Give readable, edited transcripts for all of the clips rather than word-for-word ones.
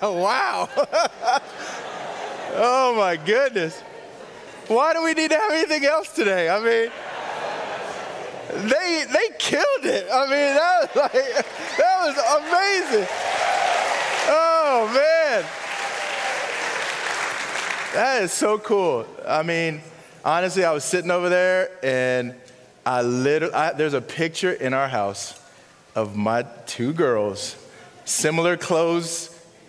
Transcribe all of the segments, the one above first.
Wow. Oh my goodness. Why do we need to have anything else today? I mean, they killed it. I mean, that was amazing. Oh man. That is so cool. I mean, honestly, I was sitting over there and there's a picture in our house of my two girls, similar clothes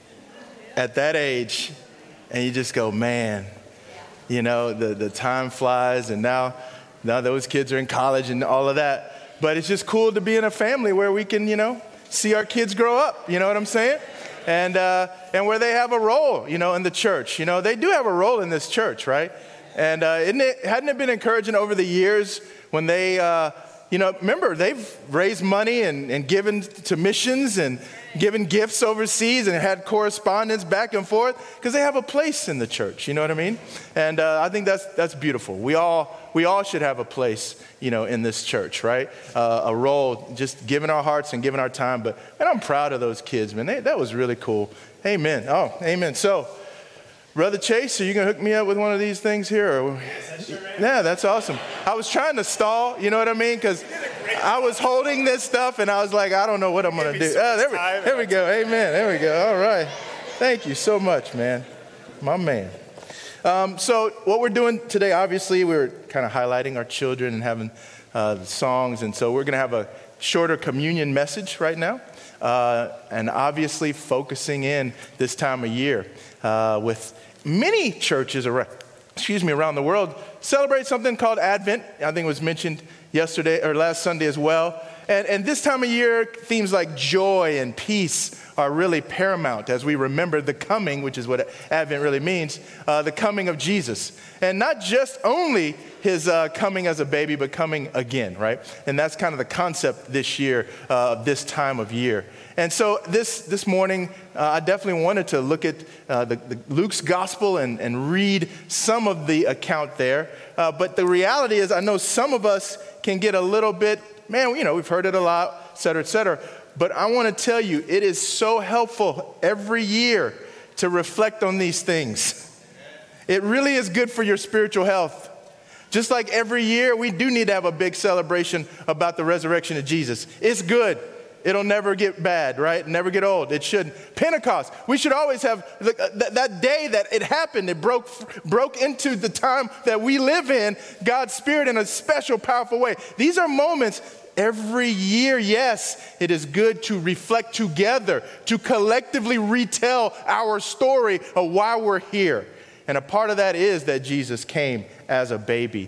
at that age, and you just go, man, you know, the time flies, and now those kids are in college and all of that. But it's just cool to be in a family where we can, you know, see our kids grow up, you know what I'm saying? And where they have a role, you know, in the church. You know, they do have a role in this church, right? And hadn't it been encouraging over the years when they, you know, remember, they've raised money and given to missions and given gifts overseas and had correspondence back and forth because they have a place in the church, you know what I mean? And I think that's beautiful. We all should have a place, you know, in this church, right? A role, just giving our hearts and giving our time. But man, I'm proud of those kids, man. That was really cool. Amen. Oh, amen. So, Brother Chase, are you going to hook me up with one of these things here? Or? Yeah, that's awesome. I was trying to stall, you know what I mean? Because I was holding this stuff and I was like, I don't know what I'm going to do. There we go. Amen. There we go. All right. Thank you so much, man. My man. So what we're doing today, obviously, we're kind of highlighting our children and having the songs. And so we're going to have a shorter communion message right now. And obviously focusing in this time of year with many churches around the world celebrate something called Advent. I think it was mentioned yesterday or last Sunday as well. And this time of year, themes like joy and peace are really paramount as we remember the coming, which is what Advent really means, the coming of Jesus. And not just only his coming as a baby, but coming again, right? And that's kind of the concept this year, this time of year. And so this morning, I definitely wanted to look at Luke's gospel and read some of the account there. But the reality is, I know some of us can get a little bit, man, you know, we've heard it a lot, et cetera, et cetera. But I want to tell you, it is so helpful every year to reflect on these things. It really is good for your spiritual health. Just like every year, we do need to have a big celebration about the resurrection of Jesus. It's good. It'll never get bad, right? Never get old. It shouldn't. Pentecost, we should always have that day that it happened. It broke into the time that we live in, God's Spirit in a special, powerful way. These are moments every year. Yes, it is good to reflect together, to collectively retell our story of why we're here. And a part of that is that Jesus came as a baby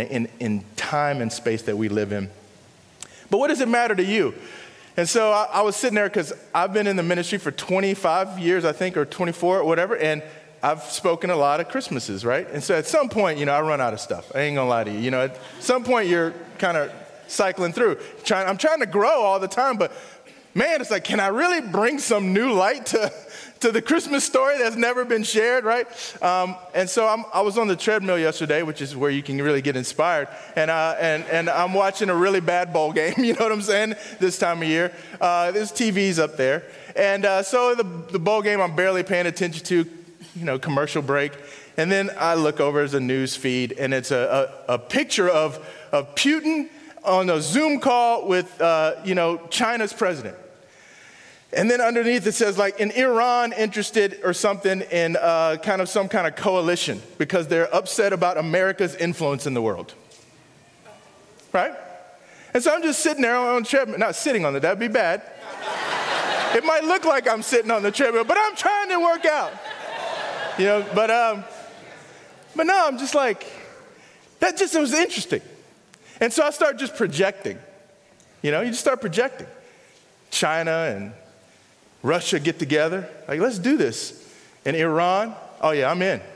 in time and space that we live in. But what does it matter to you? And so I was sitting there because I've been in the ministry for 25 years, I think, or 24 or whatever, and I've spoken a lot of Christmases, right? And so at some point, you know, I run out of stuff. I ain't gonna lie to you. You know, at some point you're kind of cycling through. I'm trying to grow all the time, but man, it's like, can I really bring some new light to the Christmas story that's never been shared, right? And so I was on the treadmill yesterday, which is where you can really get inspired. And I'm watching a really bad bowl game, you know what I'm saying, this time of year. There's TVs up there. And so the bowl game I'm barely paying attention to, you know, commercial break. And then I look over as a news feed, and it's a picture of Putin on a Zoom call with, you know, China's president. And then underneath it says, like, in Iran interested or something in some kind of coalition because they're upset about America's influence in the world. Right? And so I'm just sitting there on the treadmill, not sitting on it, that'd be bad. It might look like I'm sitting on the treadmill, but I'm trying to work out. You know, but no, I'm just like, it was interesting. And so I started just projecting. You know, you just start projecting. China and Russia get together, like, let's do this. And Iran, oh yeah, I'm in.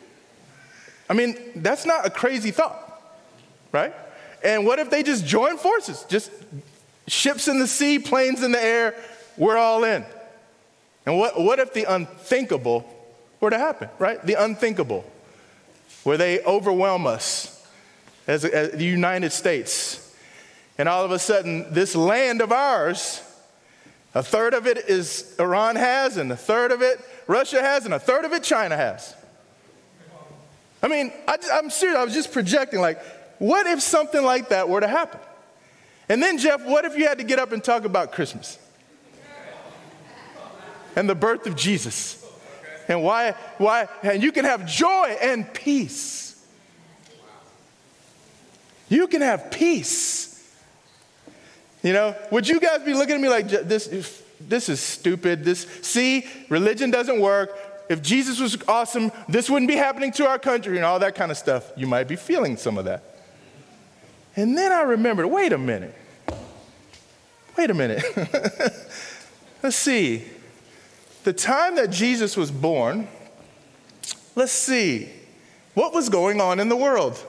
I mean, that's not a crazy thought, right? And what if they just join forces? Just ships in the sea, planes in the air, we're all in. And what if the unthinkable were to happen, right? The unthinkable, where they overwhelm us as the United States. And all of a sudden, this land of ours A third of it is Iran has, and a third of it Russia has, and a third of it China has. I mean, I'm serious. I was just projecting, like, what if something like that were to happen? And then, Jeff, what if you had to get up and talk about Christmas and the birth of Jesus and why, and you can have joy and peace. You can have peace. You know, would you guys be looking at me like, this is stupid. See, religion doesn't work. If Jesus was awesome, this wouldn't be happening to our country and all that kind of stuff. You might be feeling some of that. And then I remembered, wait a minute. Let's see. The time that Jesus was born, let's see. What was going on in the world?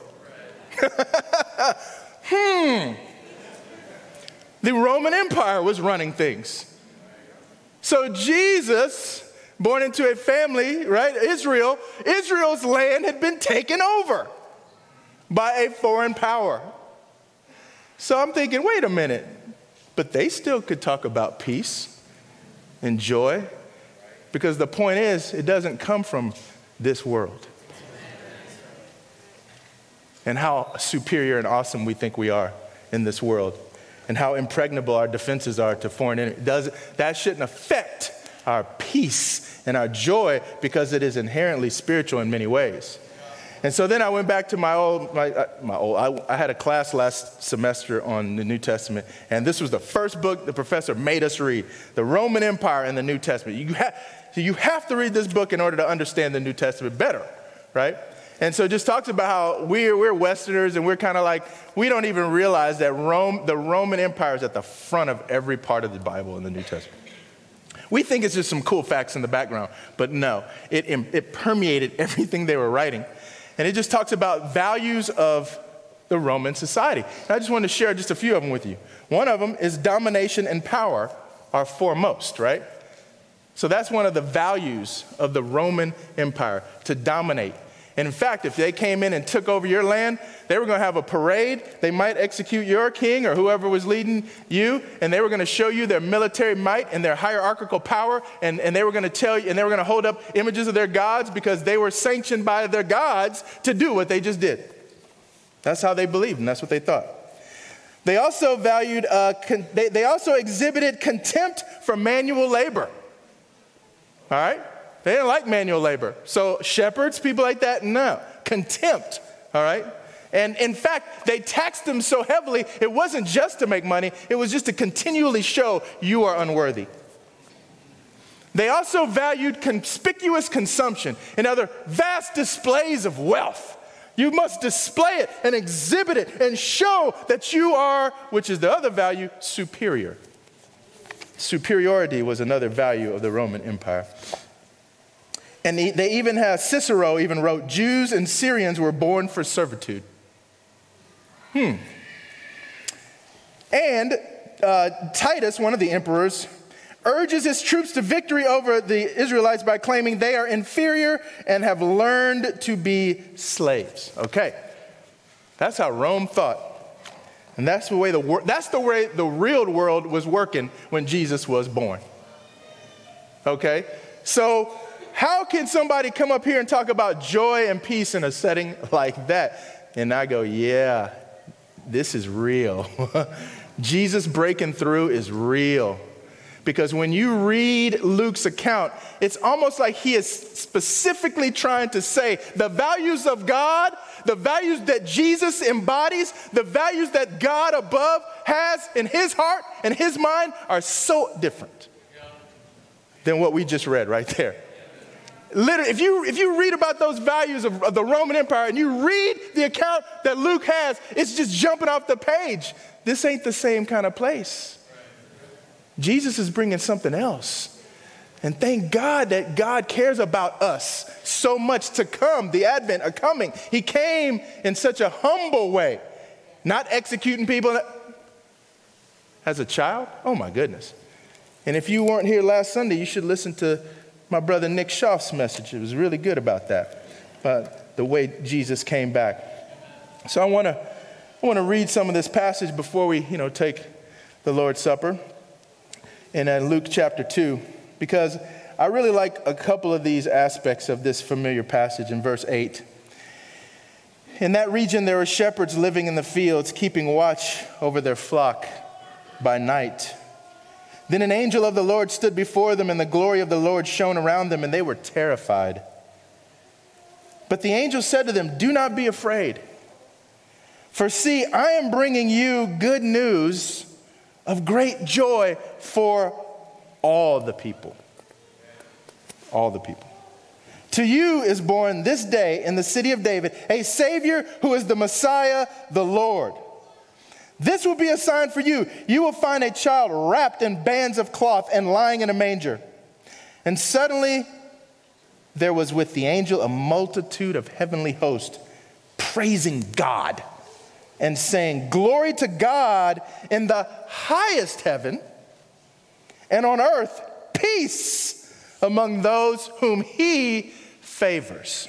The Roman Empire was running things. So Jesus, born into a family, right, Israel's land had been taken over by a foreign power. So I'm thinking, wait a minute, but they still could talk about peace and joy, because the point is, it doesn't come from this world. And how superior and awesome we think we are in this world, and how impregnable our defenses are to foreign enemies. That shouldn't affect our peace and our joy, because it is inherently spiritual in many ways. And so then I went back to I had a class last semester on the New Testament, and this was the first book the professor made us read, The Roman Empire in the New Testament. You have to read this book in order to understand the New Testament better, right? And so it just talks about how we're Westerners, and we're kind of like, we don't even realize that the Roman Empire is at the front of every part of the Bible in the New Testament. We think it's just some cool facts in the background, but no, it permeated everything they were writing. And it just talks about values of the Roman society. And I just wanted to share just a few of them with you. One of them is domination and power are foremost, right? So that's one of the values of the Roman Empire, to dominate. And in fact, if they came in and took over your land, they were going to have a parade. They might execute your king or whoever was leading you, and they were going to show you their military might and their hierarchical power, and they were going to tell you, and they were going to hold up images of their gods, because they were sanctioned by their gods to do what they just did. That's how they believed, and that's what they thought. They also valued, they also exhibited contempt for manual labor. All right? They didn't like manual labor. So shepherds, people like that, no. Contempt, all right? And in fact, they taxed them so heavily, it wasn't just to make money, it was just to continually show you are unworthy. They also valued conspicuous consumption and other vast displays of wealth. You must display it and exhibit it and show that you are, which is the other value, superior. Superiority was another value of the Roman Empire. And they even have, Cicero even wrote, Jews and Syrians were born for servitude. And Titus, one of the emperors, urges his troops to victory over the Israelites by claiming they are inferior and have learned to be slaves. Okay, that's how Rome thought. And that's the way the real world was working when Jesus was born. Okay, so how can somebody come up here and talk about joy and peace in a setting like that? And I go, yeah, this is real. Jesus breaking through is real. Because when you read Luke's account, it's almost like he is specifically trying to say the values of God, the values that Jesus embodies, the values that God above has in his heart and his mind are so different than what we just read right there. Literally, if you read about those values of the Roman Empire and you read the account that Luke has, it's just jumping off the page. This ain't the same kind of place. Jesus is bringing something else. And thank God that God cares about us so much to come, the advent of coming. He came in such a humble way, not executing people as a child. Oh my goodness. And if you weren't here last Sunday, you should listen to my brother Nick Schaaf's message. It was really good about that, the way Jesus came back. So I want to read some of this passage before we, take the Lord's Supper. in Luke chapter 2, because I really like a couple of these aspects of this familiar passage in verse 8. In that region, there were shepherds living in the fields, keeping watch over their flock by night. Then an angel of the Lord stood before them, and the glory of the Lord shone around them, and they were terrified. But the angel said to them, "Do not be afraid. For see, I am bringing you good news of great joy for all the people." All the people. "To you is born this day in the city of David a Savior who is the Messiah, the Lord. This will be a sign for you. You will find a child wrapped in bands of cloth and lying in a manger." And suddenly there was with the angel a multitude of heavenly hosts praising God and saying, "Glory to God in the highest heaven, and on earth peace among those whom he favors."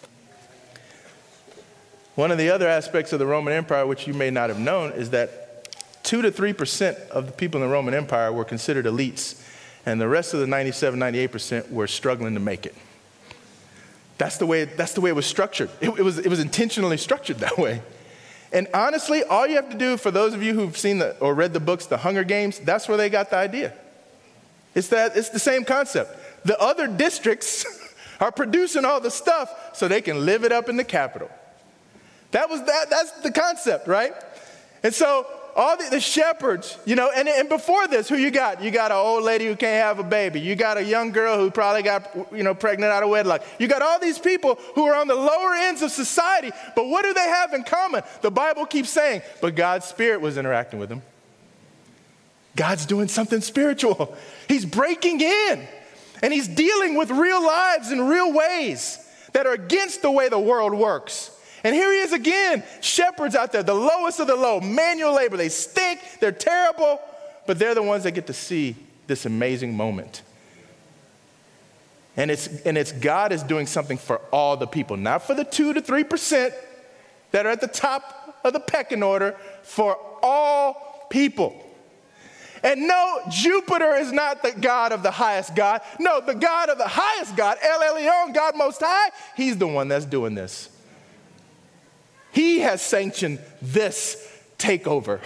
One of the other aspects of the Roman Empire, which you may not have known, is that 2 to 3% of the people in the Roman Empire were considered elites, and the rest of the 97, 98% were struggling to make it. That's the way it was structured. It was intentionally structured that way. And honestly, all you have to do, for those of you who've seen or read the books, The Hunger Games, that's where they got the idea. It's the same concept. The other districts are producing all the stuff so they can live it up in the capital. That's the concept, right? And so all the shepherds, and before this, who you got? You got an old lady who can't have a baby. You got a young girl who probably got, pregnant out of wedlock. You got all these people who are on the lower ends of society, but what do they have in common? The Bible keeps saying, but God's Spirit was interacting with them. God's doing something spiritual. He's breaking in, and he's dealing with real lives in real ways that are against the way the world works. And here he is again, shepherds out there, the lowest of the low, manual labor. They stink, they're terrible, but they're the ones that get to see this amazing moment. And it's God is doing something for all the people, not for the 2 to 3% that are at the top of the pecking order, for all people. And no, Jupiter is not the God of the highest God. No, the God of the highest God, El Elyon, God Most High, he's the one that's doing this. He has sanctioned this takeover.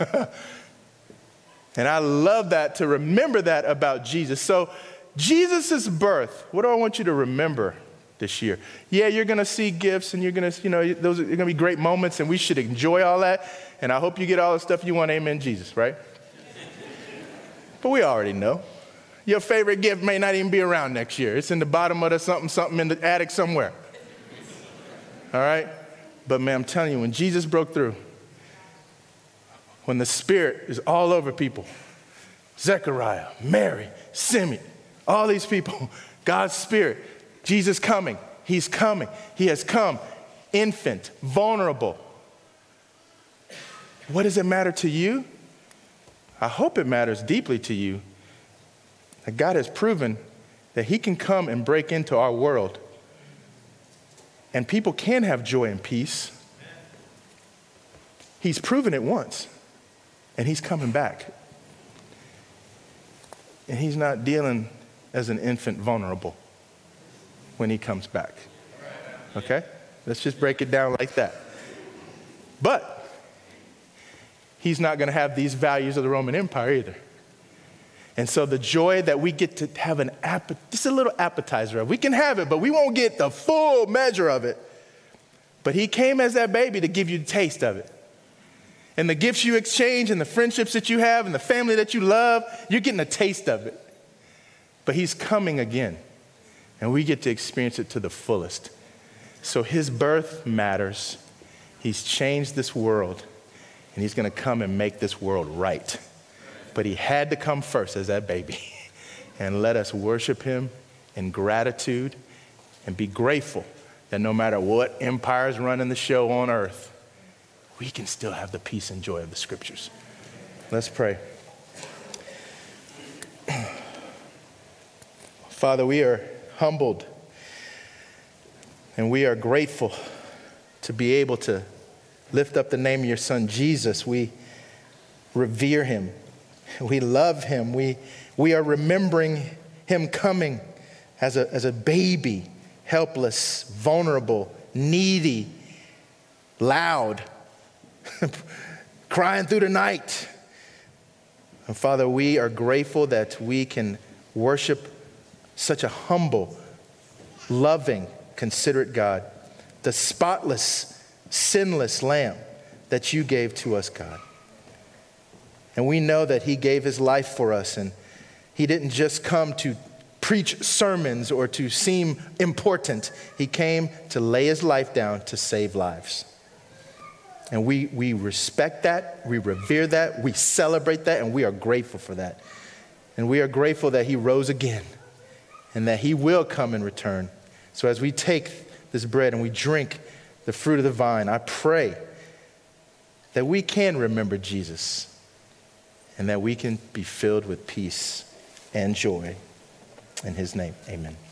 And I love that, to remember that about Jesus. So Jesus' birth, what do I want you to remember this year? Yeah, you're going to see gifts, and you're going to, those are going to be great moments, and we should enjoy all that. And I hope you get all the stuff you want, amen, Jesus, right? But we already know. Your favorite gift may not even be around next year. It's in the bottom of the something in the attic somewhere. All right? But man, I'm telling you, when Jesus broke through, when the Spirit is all over people, Zechariah, Mary, Simeon, all these people, God's Spirit, Jesus coming, he's coming, he has come, infant, vulnerable. What does it matter to you? I hope it matters deeply to you that God has proven that he can come and break into our world. And people can have joy and peace. He's proven it once, and he's coming back. And he's not dealing as an infant vulnerable when he comes back. Okay? Let's just break it down like that. But he's not going to have these values of the Roman Empire either. And so the joy that we get to have just a little appetizer of, we can have it, but we won't get the full measure of it. But he came as that baby to give you the taste of it. And the gifts you exchange and the friendships that you have and the family that you love, you're getting a taste of it. But he's coming again, and we get to experience it to the fullest. So his birth matters. He's changed this world, and he's going to come and make this world right. But he had to come first as that baby. And let us worship him in gratitude and be grateful that no matter what empire's running the show on earth, we can still have the peace and joy of the scriptures. Let's pray. Father, we are humbled and we are grateful to be able to lift up the name of your son, Jesus. We revere him. We love him. We We are remembering him coming as a baby, helpless, vulnerable, needy, loud, crying through the night. And Father, we are grateful that we can worship such a humble, loving, considerate God, the spotless, sinless Lamb that you gave to us, God. And we know that he gave his life for us, and he didn't just come to preach sermons or to seem important. He came to lay his life down to save lives. And we respect that, we revere that, we celebrate that, and we are grateful for that. And we are grateful that he rose again and that he will come and return. So as we take this bread and we drink the fruit of the vine, I pray that we can remember Jesus and that we can be filled with peace and joy. In his name, amen.